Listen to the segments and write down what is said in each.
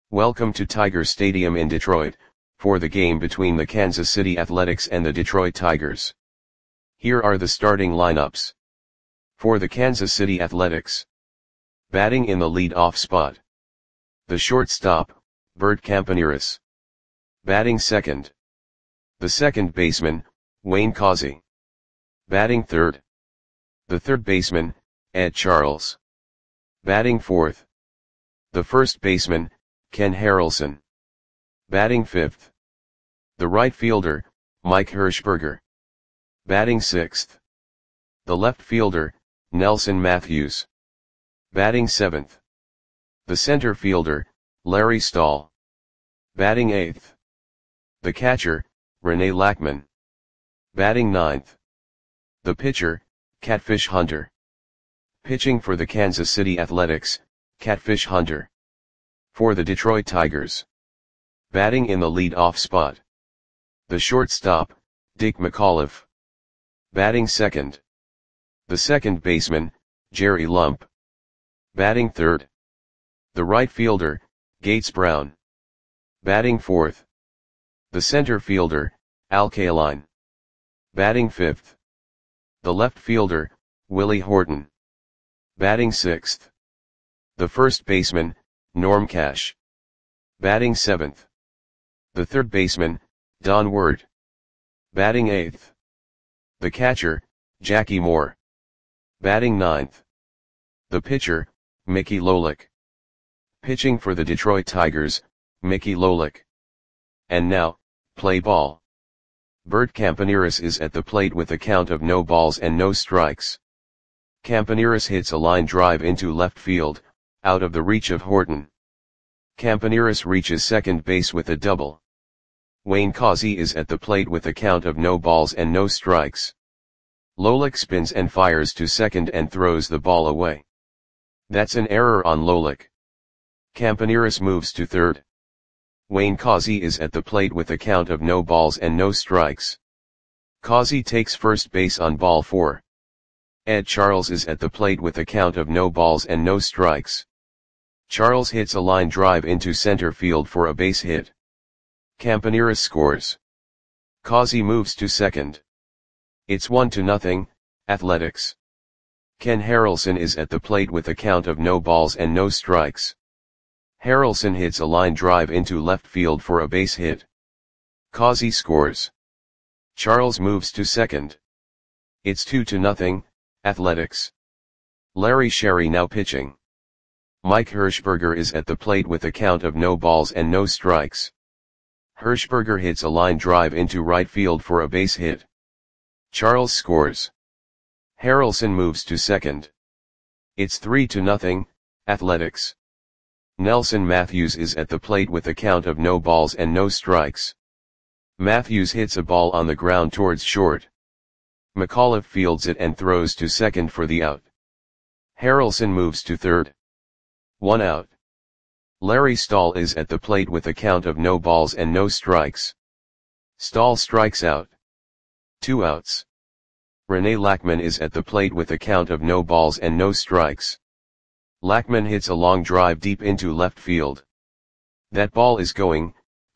Welcome to Tiger Stadium in Detroit, for the game between the Kansas City Athletics and the Detroit Tigers. Here are the starting lineups. For the Kansas City Athletics. Batting in the lead-off spot. The shortstop, Bert Campaneris. Batting second. The second baseman, Wayne Causey. Batting third. The third baseman, Ed Charles. Batting fourth. The first baseman, Ken Harrelson. Batting fifth. The right fielder, Mike Hershberger. Batting sixth. The left fielder, Nelson Matthews. Batting seventh. The center fielder, Larry Stahl. Batting eighth. The catcher, Rene Lackman. Batting ninth. The pitcher, Catfish Hunter. Pitching for the Kansas City Athletics, Catfish Hunter. For the Detroit Tigers. Batting in the lead-off spot. The shortstop, Dick McAuliffe. Batting second. The second baseman, Jerry Lump. Batting third. The right fielder, Gates Brown. Batting fourth. The center fielder, Al Kaline. Batting fifth. The left fielder, Willie Horton. Batting sixth. The first baseman, Norm Cash. Batting seventh. The third baseman, Don Word. Batting eighth. The catcher, Jackie Moore. Batting ninth. The pitcher, Mickey Lolich. Pitching for the Detroit Tigers, Mickey Lolich. And now, play ball. Bert Campaneris is at the plate with a count of no balls and no strikes. Campaneris hits a line drive into left field, out of the reach of Horton. Campaneris reaches second base with a double. Wayne Causey is at the plate with a count of no balls and no strikes. Lolich spins and fires to second and throws the ball away. That's an error on Lolich. Campaneris moves to third. Wayne Causey is at the plate with a count of no balls and no strikes. Causey takes first base on ball 4. Ed Charles is at the plate with a count of no balls and no strikes. Charles hits a line drive into center field for a base hit. Campaneris scores. Causey moves to second. It's 1-0, Athletics. Ken Harrelson is at the plate with a count of no balls and no strikes. Harrelson hits a line drive into left field for a base hit. Causey scores. Charles moves to second. It's 2-0, Athletics. Larry Sherry now pitching. Mike Hershberger is at the plate with a count of no balls and no strikes. Hershberger hits a line drive into right field for a base hit. Charles scores. Harrelson moves to second. It's 3-0, Athletics. Nelson Matthews is at the plate with a count of no balls and no strikes. Matthews hits a ball on the ground towards short. McAuliffe fields it and throws to second for the out. Harrelson moves to third. 1 out. Larry Stahl is at the plate with a count of no balls and no strikes. Stahl strikes out. 2 outs. Rene Lackman is at the plate with a count of no balls and no strikes. Lackman hits a long drive deep into left field. That ball is gone.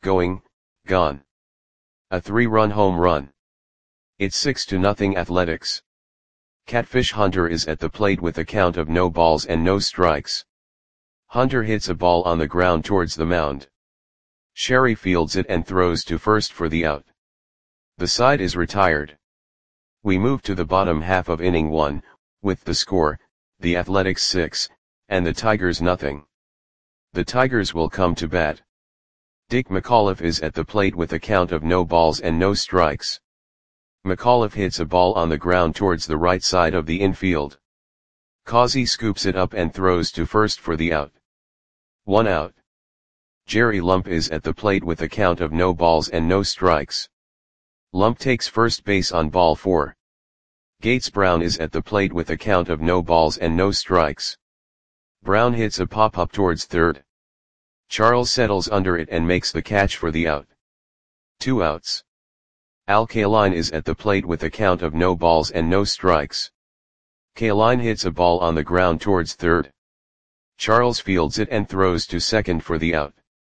A 3-run home run. It's 6-0 Athletics. Catfish Hunter is at the plate with a count of no balls and no strikes. Hunter hits a ball on the ground towards the mound. Sherry fields it and throws to first for the out. The side is retired. We move to the bottom half of inning 1, with the score, the Athletics 6, and the Tigers nothing. The Tigers will come to bat. Dick McAuliffe is at the plate with a count of no balls and no strikes. McAuliffe hits a ball on the ground towards the right side of the infield. Causey scoops it up and throws to first for the out. 1 out. Jerry Lump is at the plate with a count of no balls and no strikes. Lump takes first base on ball 4. Gates Brown is at the plate with a count of no balls and no strikes. Brown hits a pop-up towards third. Charles settles under it and makes the catch for the out. 2 outs. Al Kaline is at the plate with a count of no balls and no strikes. Kaline hits a ball on the ground towards third. Charles fields it and throws to second for the out.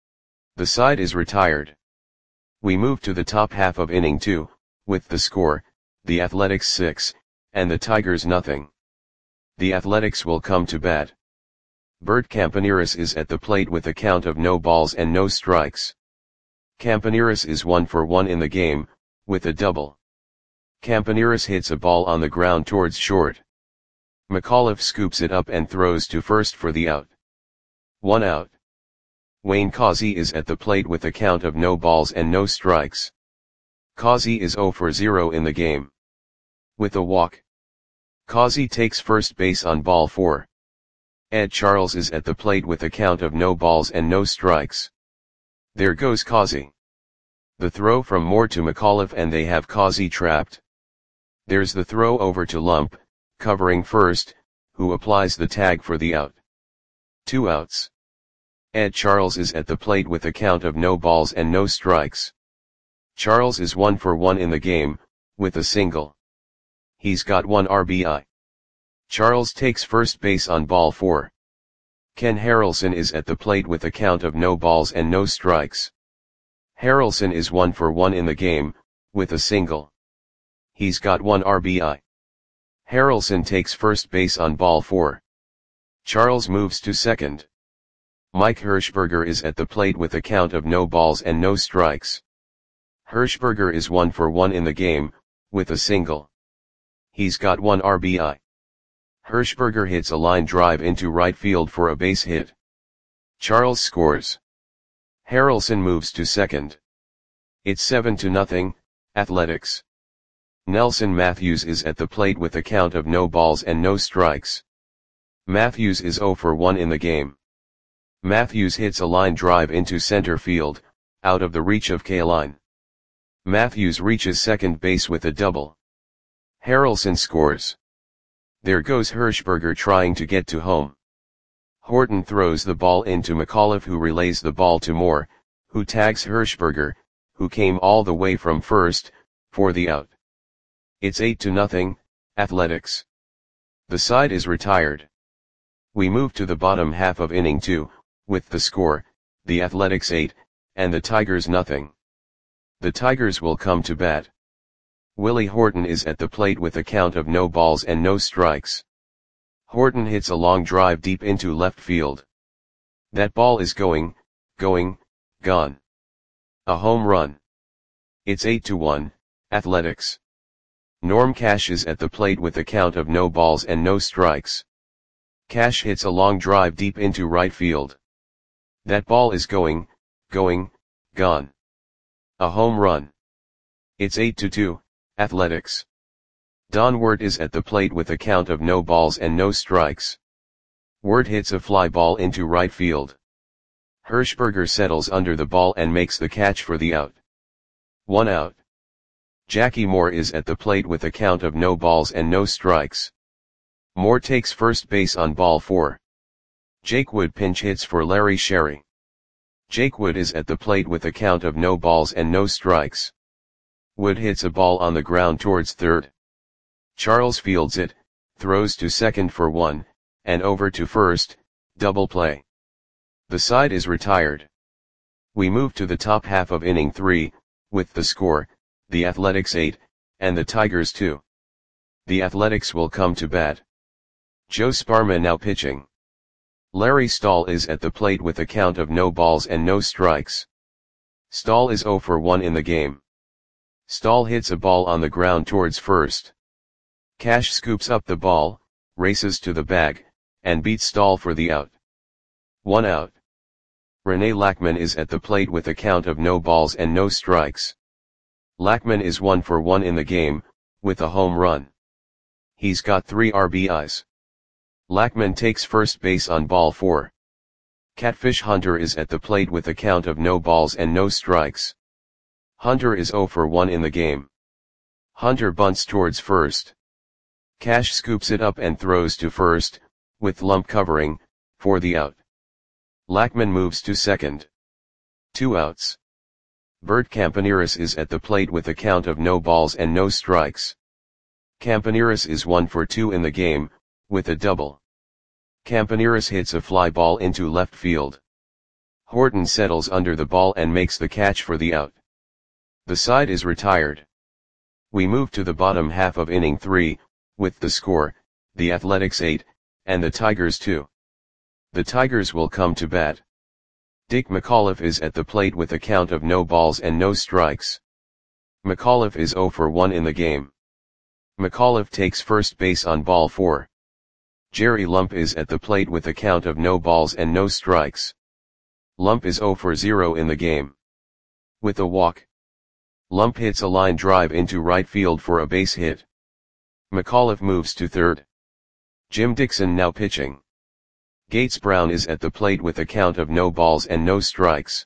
The side is retired. We move to the top half of inning 2, with the score, the Athletics 6, and the Tigers nothing. The Athletics will come to bat. Bert Campaneris is at the plate with a count of no balls and no strikes. Campaneris is 1 for 1 in the game, with a double. Campaneris hits a ball on the ground towards short. McAuliffe scoops it up and throws to first for the out. 1 out. Wayne Causey is at the plate with a count of no balls and no strikes. Causey is 0 for 0 in the game. With a walk. Causey takes first base on ball 4. Ed Charles is at the plate with a count of no balls and no strikes. There goes Causey. The throw from Moore to McAuliffe and they have Causey trapped. There's the throw over to Lump, covering first, who applies the tag for the out. 2 outs. Ed Charles is at the plate with a count of no balls and no strikes. Charles is 1 for 1 in the game, with a single. He's got 1 RBI. Charles takes first base on ball 4. Ken Harrelson is at the plate with a count of no balls and no strikes. Harrelson is 1 for 1 in the game, with a single. He's got 1 RBI. Harrelson takes first base on ball 4. Charles moves to second. Mike Hirschberger is at the plate with a count of no balls and no strikes. Hirschberger is 1 for 1 in the game, with a single. He's got 1 RBI. Hirschberger hits a line drive into right field for a base hit. Charles scores. Harrelson moves to second. It's 7-0, Athletics. Nelson Matthews is at the plate with a count of no balls and no strikes. Matthews is 0 for 1 in the game. Matthews hits a line drive into center field, out of the reach of Kaline. Matthews reaches second base with a double. Harrelson scores. There goes Hirschberger trying to get to home. Horton throws the ball into McAuliffe, who relays the ball to Moore, who tags Hirschberger, who came all the way from first, for the out. It's 8-0, Athletics. The side is retired. We move to the bottom half of inning 2, with the score, the Athletics 8, and the Tigers nothing. The Tigers will come to bat. Willie Horton is at the plate with a count of no balls and no strikes. Horton hits a long drive deep into left field. That ball is gone. A home run. It's 8-1, Athletics. Norm Cash is at the plate with a count of no balls and no strikes. Cash hits a long drive deep into right field. That ball is gone. A home run. It's 8-2, Athletics. Don Wert is at the plate with a count of no balls and no strikes. Wert hits a fly ball into right field. Hirschberger settles under the ball and makes the catch for the out. 1 out. Jackie Moore is at the plate with a count of no balls and no strikes. Moore takes first base on ball 4. Jake Wood pinch hits for Larry Sherry. Jake Wood is at the plate with a count of no balls and no strikes. Wood hits a ball on the ground towards third. Charles fields it, throws to second for 1, and over to first, double play. The side is retired. We move to the top half of inning 3, with the score, the Athletics 8, and the Tigers 2. The Athletics will come to bat. Joe Sparma now pitching. Larry Stahl is at the plate with a count of no balls and no strikes. Stahl is 0 for 1 in the game. Stahl hits a ball on the ground towards first. Cash scoops up the ball, races to the bag, and beats Stahl for the out. 1 out. Rene Lackman is at the plate with a count of no balls and no strikes. Lackman is 1 for 1 in the game, with a home run. He's got 3 RBIs. Lackman takes first base on ball 4. Catfish Hunter is at the plate with a count of no balls and no strikes. Hunter is 0 for 1 in the game. Hunter bunts towards first. Cash scoops it up and throws to first, with Lump covering, for the out. Lackman moves to second. 2 outs. Bert Campaneris is at the plate with a count of no balls and no strikes. Campaneris is 1 for 2 in the game, with a double. Campaneris hits a fly ball into left field. Horton settles under the ball and makes the catch for the out. The side is retired. We move to the bottom half of inning 3, with the score, the Athletics 8, and the Tigers 2. The Tigers will come to bat. Dick McAuliffe is at the plate with a count of no balls and no strikes. McAuliffe is 0 for 1 in the game. McAuliffe takes first base on ball 4. Jerry Lump is at the plate with a count of no balls and no strikes. Lump is 0 for 0 in the game. With a walk, Lump hits a line drive into right field for a base hit. McAuliffe moves to third. Jim Dixon now pitching. Gates Brown is at the plate with a count of no balls and no strikes.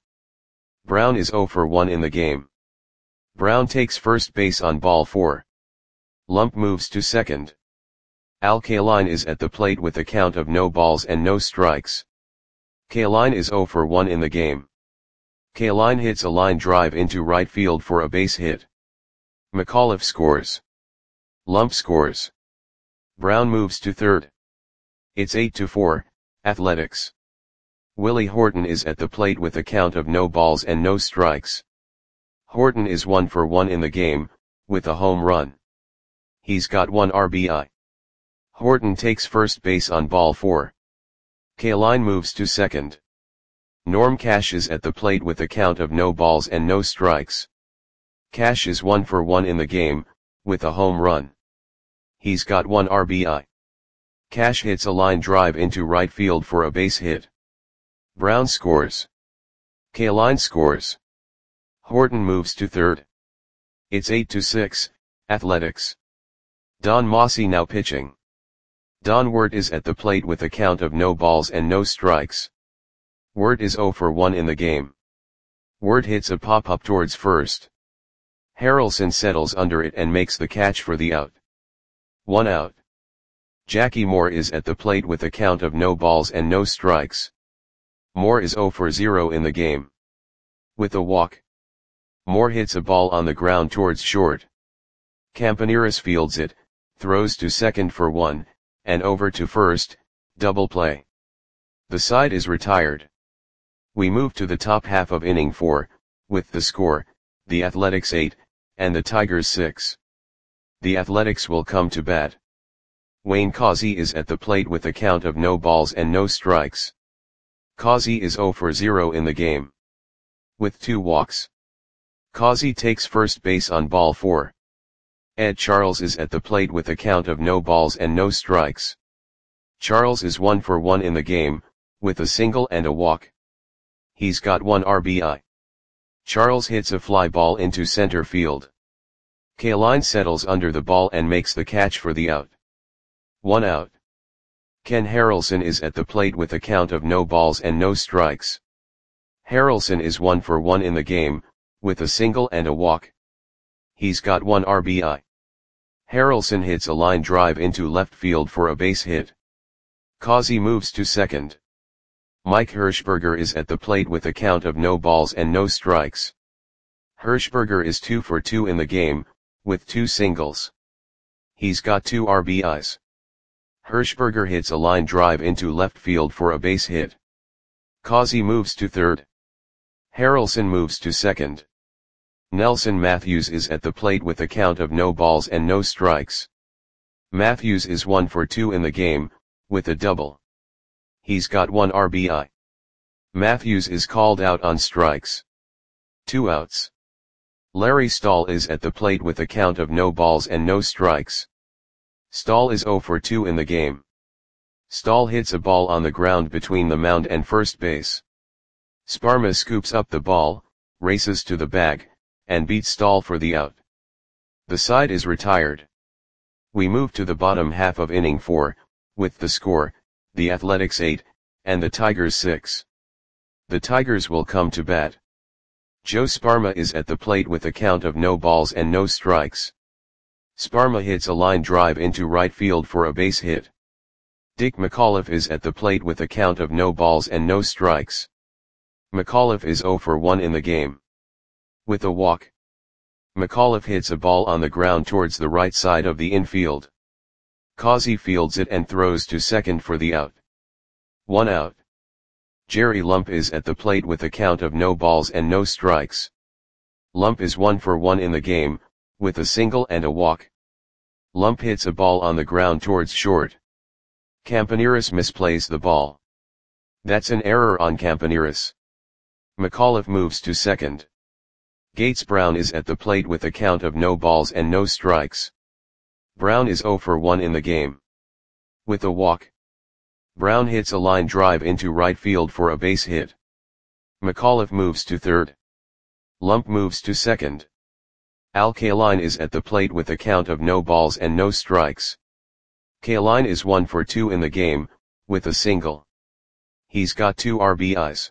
Brown is 0 for 1 in the game. Brown takes first base on ball 4. Lump moves to second. Al Kaline is at the plate with a count of no balls and no strikes. Kaline is 0 for 1 in the game. Kaline hits a line drive into right field for a base hit. McAuliffe scores. Lump scores. Brown moves to third. It's 8-4, Athletics. Willie Horton is at the plate with a count of no balls and no strikes. Horton is 1 for 1 in the game, with a home run. He's got 1 RBI. Horton takes first base on ball 4. Kaline moves to second. Norm Cash is at the plate with a count of no balls and no strikes. Cash is 1 for 1 in the game, with a home run. He's got 1 RBI. Cash hits a line drive into right field for a base hit. Brown scores. Kaline scores. Horton moves to third. It's 8-6, Athletics. Don Mossy now pitching. Don Wirt is at the plate with a count of no balls and no strikes. Wirt is 0 for 1 in the game. Wirt hits a pop-up towards first. Harrelson settles under it and makes the catch for the out. 1 out. Jackie Moore is at the plate with a count of no balls and no strikes. Moore is 0 for 0 in the game. With a walk, Moore hits a ball on the ground towards short. Campaneris fields it, throws to second for 1, and over to first, double play. The side is retired. We move to the top half of inning 4, with the score, the Athletics 8, and the Tigers 6. The Athletics will come to bat. Wayne Causey is at the plate with a count of no balls and no strikes. Causey is 0 for 0 in the game. With 2 walks, Causey takes first base on ball 4. Ed Charles is at the plate with a count of no balls and no strikes. Charles is 1 for 1 in the game, with a single and a walk. He's got 1 RBI. Charles hits a fly ball into center field. Kaline settles under the ball and makes the catch for the out. 1 out. Ken Harrelson is at the plate with a count of no balls and no strikes. Harrelson is 1 for 1 in the game, with a single and a walk. He's got 1 RBI. Harrelson hits a line drive into left field for a base hit. Causey moves to second. Mike Hirschberger is at the plate with a count of no balls and no strikes. Hirschberger is 2 for 2 in the game, with 2 singles. He's got 2 RBIs. Hirschberger hits a line drive into left field for a base hit. Causey moves to third. Harrelson moves to second. Nelson Matthews is at the plate with a count of no balls and no strikes. Matthews is 1 for 2 in the game, with a double. He's got 1 RBI. Matthews is called out on strikes. 2 outs. Larry Stahl is at the plate with a count of no balls and no strikes. Stahl is 0 for 2 in the game. Stahl hits a ball on the ground between the mound and first base. Sparma scoops up the ball, races to the bag, and beats Stahl for the out. The side is retired. We move to the bottom half of inning 4, with the score, the Athletics 8, and the Tigers 6. The Tigers will come to bat. Joe Sparma is at the plate with a count of no balls and no strikes. Sparma hits a line drive into right field for a base hit. Dick McAuliffe is at the plate with a count of no balls and no strikes. McAuliffe is 0 for 1 in the game. With a walk, McAuliffe hits a ball on the ground towards the right side of the infield. Causey fields it and throws to second for the out. 1 out. Jerry Lump is at the plate with a count of no balls and no strikes. Lump is 1 for 1 in the game, with a single and a walk. Lump hits a ball on the ground towards short. Campaneris misplays the ball. That's an error on Campaneris. McAuliffe moves to second. Gates Brown is at the plate with a count of no balls and no strikes. Brown is 0 for 1 in the game. With a walk. Brown hits a line drive into right field for a base hit. McAuliffe moves to third. Lump moves to second. Al Kaline is at the plate with a count of no balls and no strikes. Kaline is 1 for 2 in the game, with a single. He's got 2 RBIs.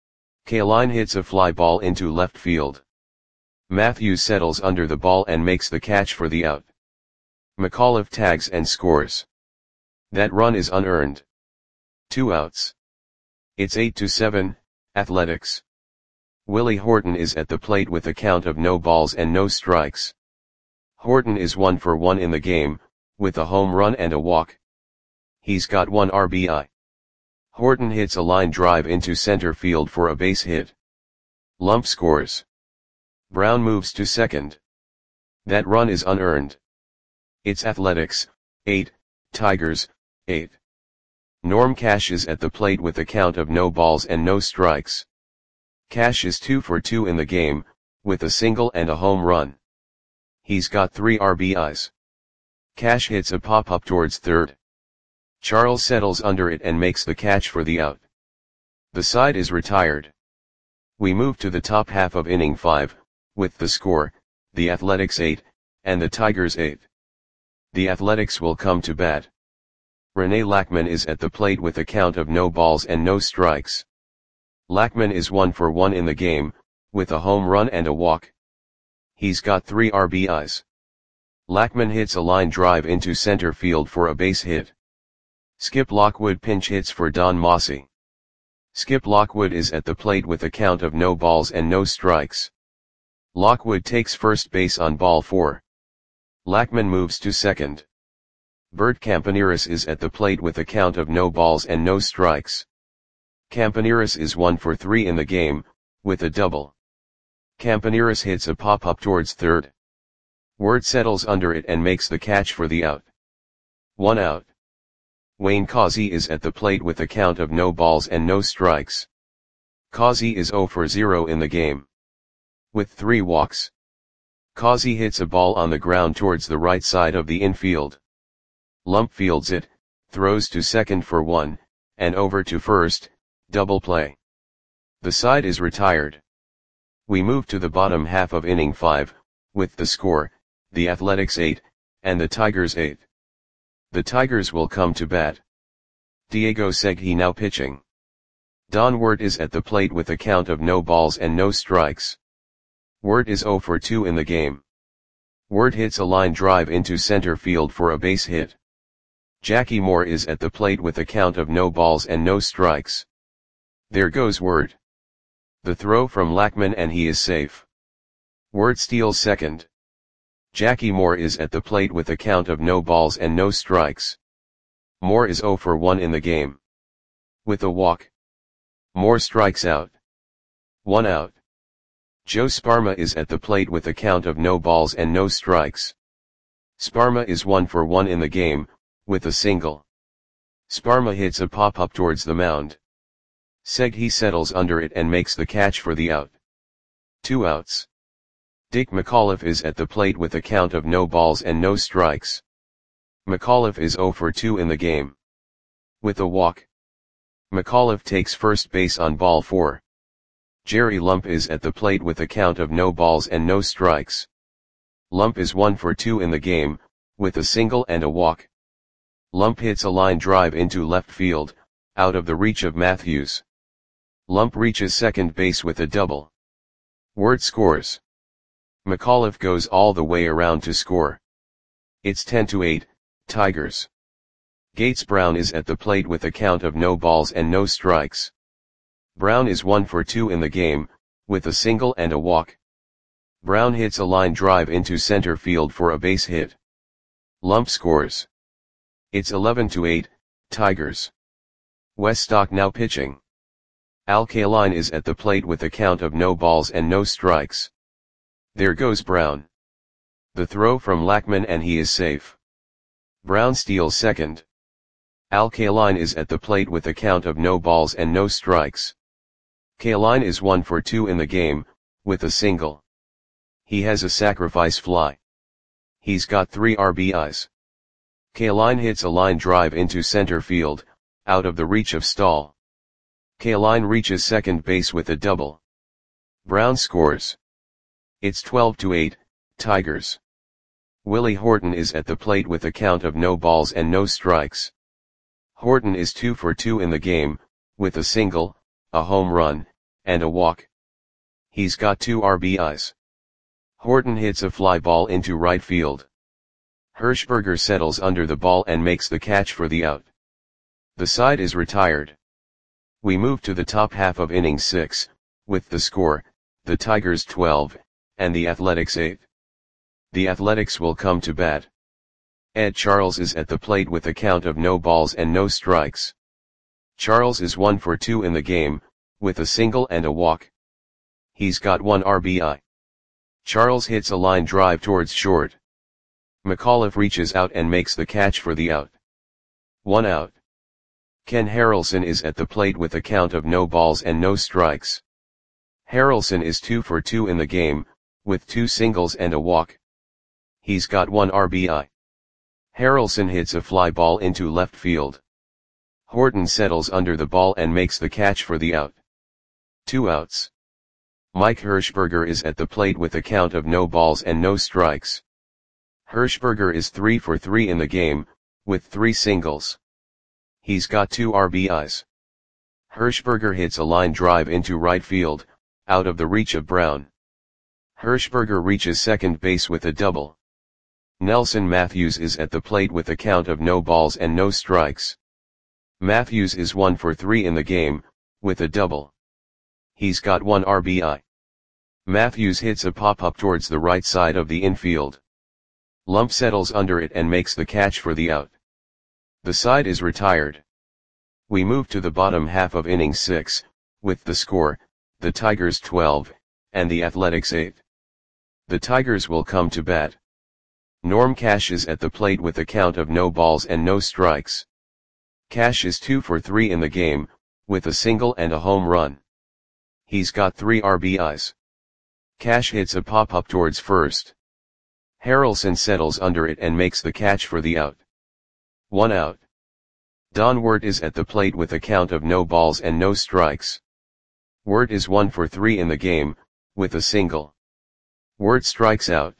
Kaline hits a fly ball into left field. Matthews settles under the ball and makes the catch for the out. McAuliffe tags and scores. That run is unearned. 2 outs. It's 8-7, Athletics. Willie Horton is at the plate with a count of no balls and no strikes. Horton is 1 for 1 in the game, with a home run and a walk. He's got 1 RBI. Horton hits a line drive into center field for a base hit. Lump scores. Brown moves to second. That run is unearned. It's Athletics, 8, Tigers, 8. Norm Cash is at the plate with a count of no balls and no strikes. Cash is 2 for 2 in the game, with a single and a home run. He's got 3 RBIs. Cash hits a pop-up towards third. Charles settles under it and makes the catch for the out. The side is retired. We move to the top half of inning 5, with the score, the Athletics 8, and the Tigers 8. The Athletics will come to bat. Rene Lackman is at the plate with a count of no balls and no strikes. Lackman is 1 for 1 in the game, with a home run and a walk. He's got 3 RBIs. Lackman hits a line drive into center field for a base hit. Skip Lockwood pinch hits for Don Mossy. Skip Lockwood is at the plate with a count of no balls and no strikes. Lockwood takes first base on ball 4. Lackman moves to second. Bert Campaneris is at the plate with a count of no balls and no strikes. Campaneris is 1 for 3 in the game, with a double. Campaneris hits a pop-up towards third. Word settles under it and makes the catch for the out. 1 out. Wayne Causey is at the plate with a count of no balls and no strikes. Causey is 0 for 0 in the game. With 3 walks. Causey hits a ball on the ground towards the right side of the infield. Lump fields it, throws to second for 1, and over to first, double play. The side is retired. We move to the bottom half of inning 5, with the score, the Athletics 8, and the Tigers 8. The Tigers will come to bat. Diego Segui now pitching. Don Wirt is at the plate with a count of no balls and no strikes. Wirt is 0 for 2 in the game. Wirt hits a line drive into center field for a base hit. Jackie Moore is at the plate with a count of no balls and no strikes. There goes Wirt. The throw from Lackman and he is safe. Wirt steals second. Jackie Moore is at the plate with a count of no balls and no strikes. Moore is 0 for 1 in the game. With a walk. Moore strikes out. 1 out. Joe Sparma is at the plate with a count of no balls and no strikes. Sparma is 1 for 1 in the game, with a single. Sparma hits a pop-up towards the mound. Segui settles under it and makes the catch for the out. 2 outs. Dick McAuliffe is at the plate with a count of no balls and no strikes. McAuliffe is 0 for 2 in the game. With a walk. McAuliffe takes first base on ball 4. Jerry Lump is at the plate with a count of no balls and no strikes. Lump is 1 for 2 in the game, with a single and a walk. Lump hits a line drive into left field, out of the reach of Matthews. Lump reaches second base with a double. Wirt scores. McAuliffe goes all the way around to score. It's 10-8, Tigers. Gates Brown is at the plate with a count of no balls and no strikes. Brown is 1 for 2 in the game, with a single and a walk. Brown hits a line drive into center field for a base hit. Lump scores. It's 11-8, Tigers. Wes Stock now pitching. Al Kaline is at the plate with a count of no balls and no strikes. There goes Brown. The throw from Lackman and he is safe. Brown steals second. Al Kaline is at the plate with a count of no balls and no strikes. Kaline is 1 for 2 in the game, with a single. He has a sacrifice fly. He's got 3 RBIs. Kaline hits a line drive into center field, out of the reach of Stahl. Kaline reaches second base with a double. Brown scores. It's 12-8, Tigers. Willie Horton is at the plate with a count of no balls and no strikes. Horton is 2 for 2 in the game, with a single, a home run, and a walk. He's got 2 RBIs. Horton hits a fly ball into right field. Hirschberger settles under the ball and makes the catch for the out. The side is retired. We move to the top half of inning 6, with the score, the Tigers 12, and the Athletics 8. The Athletics will come to bat. Ed Charles is at the plate with a count of no balls and no strikes. Charles is 1 for 2 in the game, with a single and a walk. He's got 1 RBI. Charles hits a line drive towards short. McAuliffe reaches out and makes the catch for the out. 1 out. Ken Harrelson is at the plate with a count of no balls and no strikes. Harrelson is 2 for 2 in the game, with 2 singles and a walk. He's got 1 RBI. Harrelson hits a fly ball into left field. Horton settles under the ball and makes the catch for the out. 2 outs. Mike Hirschberger is at the plate with a count of no balls and no strikes. Hirschberger is 3 for 3 in the game, with 3 singles. He's got 2 RBIs. Hirschberger hits a line drive into right field, out of the reach of Brown. Hirschberger reaches second base with a double. Nelson Matthews is at the plate with a count of no balls and no strikes. Matthews is 1 for 3 in the game, with a double. He's got 1 RBI. Matthews hits a pop-up towards the right side of the infield. Lump settles under it and makes the catch for the out. The side is retired. We move to the bottom half of inning 6, with the score, the Tigers 12, and the Athletics 8. The Tigers will come to bat. Norm Cash is at the plate with a count of no balls and no strikes. Cash is 2 for 3 in the game, with a single and a home run. He's got 3 RBIs. Cash hits a pop-up towards first. Harrelson settles under it and makes the catch for the out. 1 out. Don Wirt is at the plate with a count of no balls and no strikes. Wirt is 1 for 3 in the game, with a single. Wirt strikes out.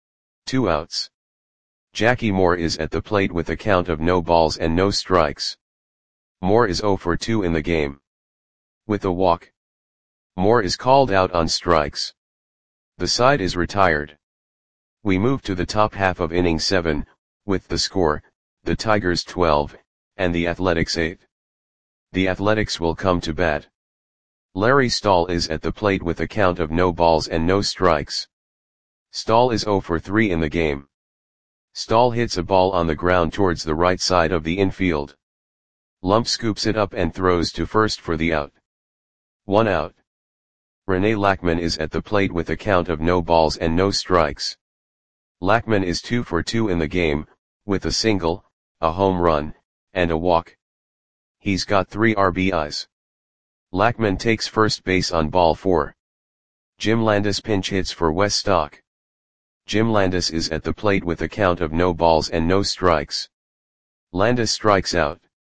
2 outs. Jackie Moore is at the plate with a count of no balls and no strikes. Moore is 0 for 2 in the game. With a walk. Moore is called out on strikes. The side is retired. We move to the top half of inning 7, with the score, the Tigers 12, and the Athletics 8. The Athletics will come to bat. Larry Stahl is at the plate with a count of no balls and no strikes. Stahl is 0 for 3 in the game. Stahl hits a ball on the ground towards the right side of the infield. Lump scoops it up and throws to first for the out. 1 out. Rene Lackman is at the plate with a count of no balls and no strikes. Lackman is 2 for 2 in the game, with a single, a home run, and a walk. He's got 3 RBIs. Lackman takes first base on ball 4. Jim Landis pinch hits for Wes Stock. Jim Landis is at the plate with a count of no balls and no strikes. Landis strikes out.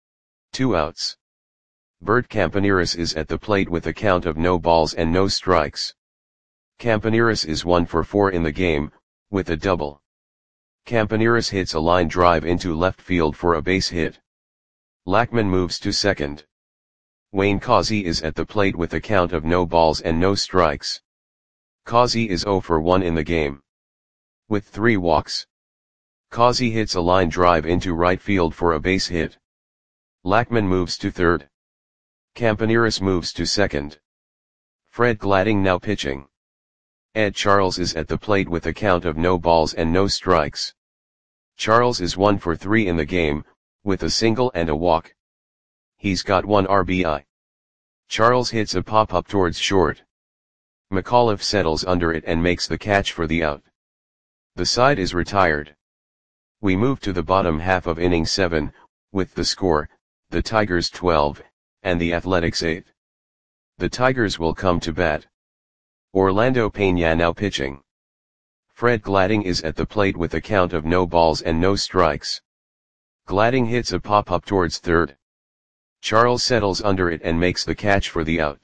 2 outs. Bert Campaneris is at the plate with a count of no balls and no strikes. Campaneris is 1 for 4 in the game, with a double. Campaneris hits a line drive into left field for a base hit. Lackman moves to second. Wayne Causey is at the plate with a count of no balls and no strikes. Causey is 0 for 1 in the game. With 3 walks. Causey hits a line drive into right field for a base hit. Lackman moves to third. Campaneris moves to second. Fred Gladding now pitching. Ed Charles is at the plate with a count of no balls and no strikes. Charles is 1 for 3 in the game, with a single and a walk. He's got 1 RBI. Charles hits a pop-up towards short. McAuliffe settles under it and makes the catch for the out. The side is retired. We move to the bottom half of inning 7, with the score, the Tigers 12, and the Athletics 8. The Tigers will come to bat. Orlando Peña now pitching. Fred Gladding is at the plate with a count of no balls and no strikes. Gladding hits a pop-up towards third. Charles settles under it and makes the catch for the out.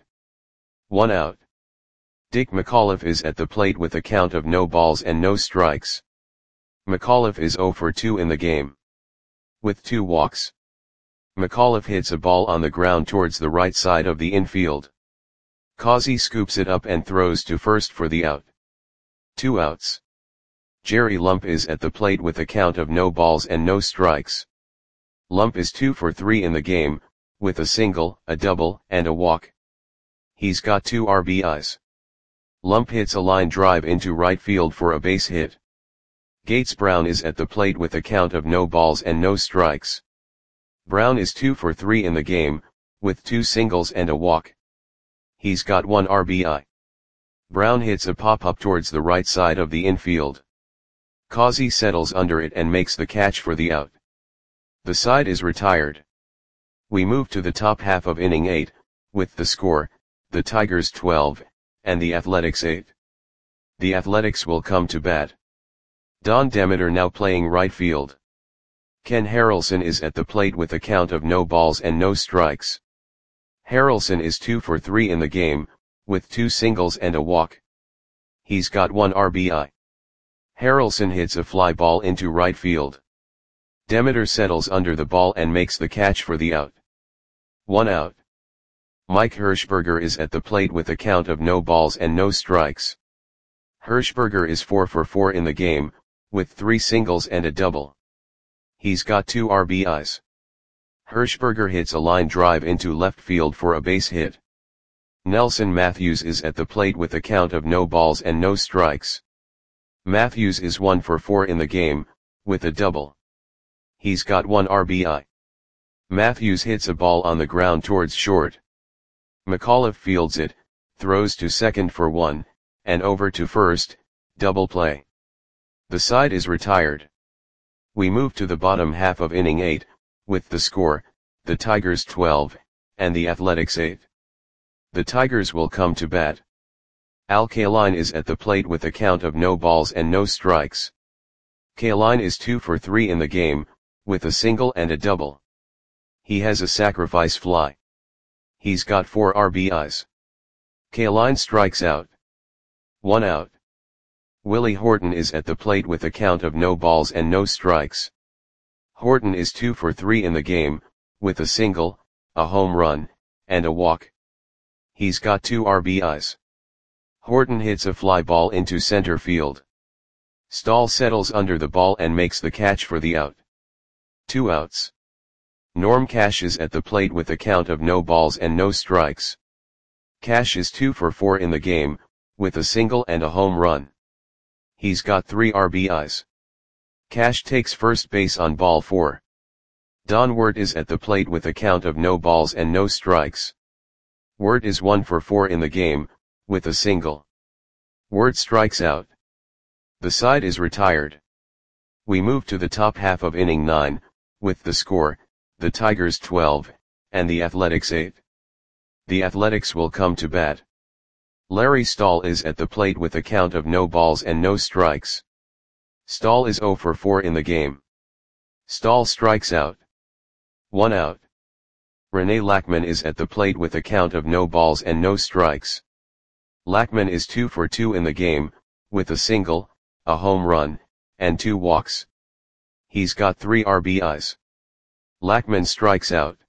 1 out. Dick McAuliffe is at the plate with a count of no balls and no strikes. McAuliffe is 0 for 2 in the game. With 2 walks. McAuliffe hits a ball on the ground towards the right side of the infield. Causey scoops it up and throws to first for the out. 2 outs. Jerry Lump is at the plate with a count of no balls and no strikes. Lump is 2 for 3 in the game, with a single, a double, and a walk. He's got 2 RBIs. Lump hits a line drive into right field for a base hit. Gates Brown is at the plate with a count of no balls and no strikes. Brown is 2 for 3 in the game, with 2 singles and a walk. He's got 1 RBI. Brown hits a pop-up towards the right side of the infield. Causey settles under it and makes the catch for the out. The side is retired. We move to the top half of inning 8, with the score, the Tigers 12, and the Athletics 8. The Athletics will come to bat. Don Demeter now playing right field. Ken Harrelson is at the plate with a count of no balls and no strikes. Harrelson is 2 for 3 in the game, with 2 singles and a walk. He's got 1 RBI. Harrelson hits a fly ball into right field. Demeter settles under the ball and makes the catch for the out. 1 out. Mike Hirschberger is at the plate with a count of no balls and no strikes. Hirschberger is 4 for 4 in the game, with 3 singles and a double. He's got 2 RBIs. Hirschberger hits a line drive into left field for a base hit. Nelson Matthews is at the plate with a count of no balls and no strikes. Matthews is 1 for 4 in the game, with a double. He's got 1 RBI. Matthews hits a ball on the ground towards short. McAuliffe fields it, throws to second for 1, and over to first, double play. The side is retired. We move to the bottom half of inning 8, with the score, the Tigers 12, and the Athletics 8. The Tigers will come to bat. Al Kaline is at the plate with a count of no balls and no strikes. Kaline is 2 for 3 in the game, with a single and a double. He has a sacrifice fly. He's got 4 RBIs. Kaline strikes out. 1 out. Willie Horton is at the plate with a count of no balls and no strikes. Horton is 2 for 3 in the game, with a single, a home run, and a walk. He's got 2 RBIs. Horton hits a fly ball into center field. Stahl settles under the ball and makes the catch for the out. 2 outs. Norm Cash is at the plate with a count of no balls and no strikes. Cash is 2 for 4 in the game, with a single and a home run. He's got 3 RBIs. Cash takes first base on ball 4. Don Wirt is at the plate with a count of no balls and no strikes. Wirt is 1 for 4 in the game, with a single. Wirt strikes out. The side is retired. We move to the top half of inning 9, with the score, the Tigers 12, and the Athletics 8. The Athletics will come to bat. Larry Stahl is at the plate with a count of no balls and no strikes. Stahl is 0 for 4 in the game. Stahl strikes out. 1 out. Rene Lackman is at the plate with a count of no balls and no strikes. Lackman is 2 for 2 in the game, with a single, a home run, and 2 walks. He's got 3 RBIs. Lackman strikes out.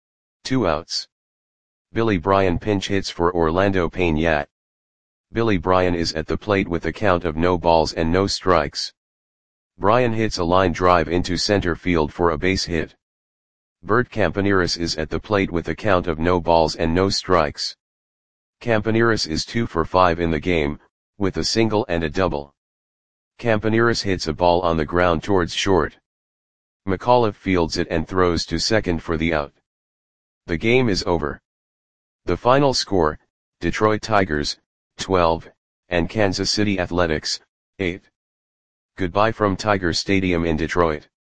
2 outs. Billy Bryan pinch hits for Orlando Peña. Billy Bryan is at the plate with a count of no balls and no strikes. Bryan hits a line drive into center field for a base hit. Bert Campaneris is at the plate with a count of no balls and no strikes. Campaneris is 2 for 5 in the game, with a single and a double. Campaneris hits a ball on the ground towards short. McAuliffe fields it and throws to second for the out. The game is over. The final score, Detroit Tigers, 12, and Kansas City Athletics, 8. Goodbye from Tiger Stadium in Detroit.